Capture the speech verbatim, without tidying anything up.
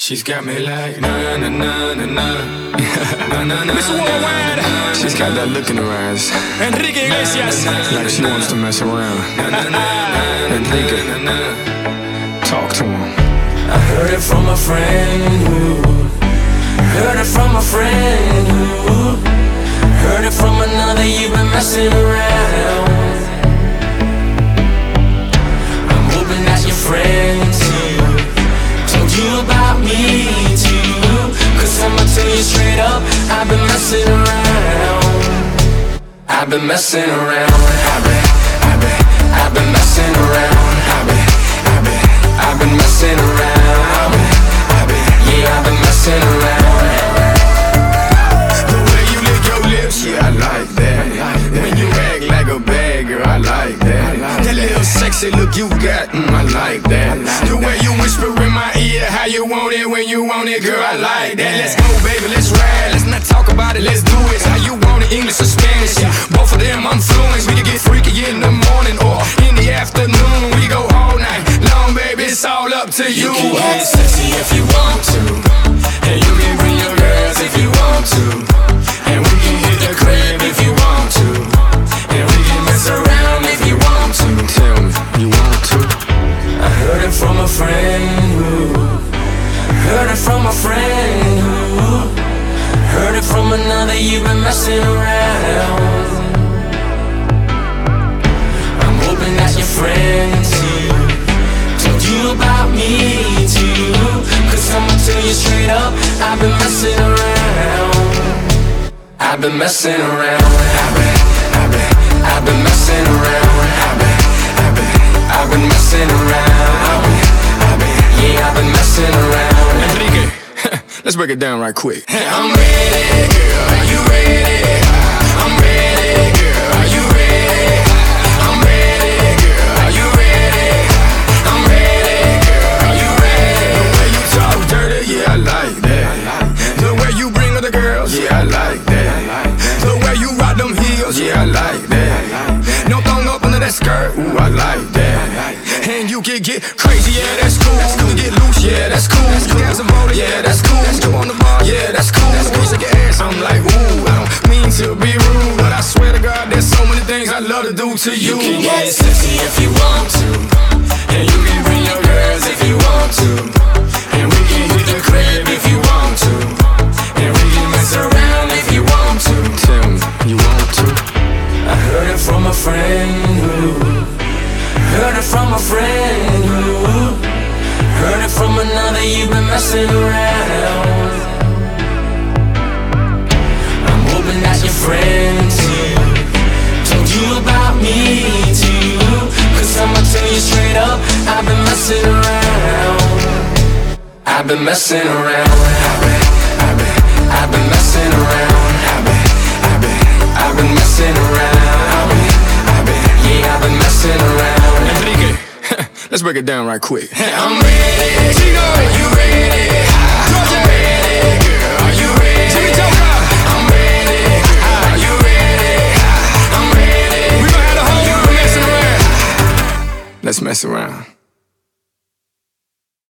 She's got me like na na na na na na na na. Miss Worldwide. She's got that look in her eyes. Enrique Iglesias. Like she wants to mess around. Enrique, talk to him. I heard it from a friend who heard it from a friend who heard it from another. You've been messing around. I'm hoping that your friends told you about me too, cause I'ma tell you straight up, I've been messing around. I've been messing around. I've been, I've been, I've been messing around. I've been, I've been, I've been messing around. I've been, I've been, yeah, I've been messing around. The way you lick your lips, yeah, I like that. When you act like a bad girl, I like that. That little sexy look you got, mm, I like that. The way you whisper in my ear, how you want it when you want it, girl, I like that. Let's go, baby, let's ride. Let's not talk about it, let's do it. How you want it, English or Spanish? Both of them I'm fluent. We can get freaky in the morning or in the afternoon. We go all night long, baby, it's all up to you. You can get sexy if you want to, and you can bring your girls if you want to, and we can hit the crib if you want to, and we can mess around if you want to. Tell me, you want to? I heard it from a friend who heard it from a friend who heard it from another. You've been messing around. I'm hoping that your friends told you about me too, cause I'ma tell you straight up, I've been messing around. I've been messing around. I've been, I've been, I've been messing around. I've been, I've been, I've been messing around. I've been, I've been, yeah, I've been messing around. Enrique, let's break it down right quick. I'm ready, girl, are you ready? I'm ready, girl, are you ready? I'm ready, girl, are you ready? I'm ready, girl, are you ready? The way you talk dirty, yeah, I like that. The way you bring other girls, yeah, I like that. The way you rock them heels, yeah, I like that. No thong up under that skirt, ooh, I like that. And you can get crazy, yeah, that's cool. You can get loose, yeah, that's cool. You got some motor, yeah, that's cool. You on the bar, yeah, that's cool. You shake your ass, I'm like, ooh, I don't mean to be rude, but I swear to God, there's so many things I love to do to you. You can get sexy if you want to, and you can bring your girls if you want to, and we can hit the crib if you want to, and we can mess around if you want to. Tell me, you want to? I heard it from a friend who heard it from a friend who heard it from another. You've been messing around. I'm hoping that your friends told you about me too, cause I'ma tell you straight up, I've been messing around. I've been messing around. I've been, I've been, I've been messing around. I've been, I've been, I've been messing around. I've been, I've been, yeah, I've been messing around. Enrique, let's break it down right quick. I'm ready, Gino, are you ready? I'm ready, girl, are you ready? I'm ready, girl, are you ready? I'm ready. We gon' have the whole world messing around. Let's mess around.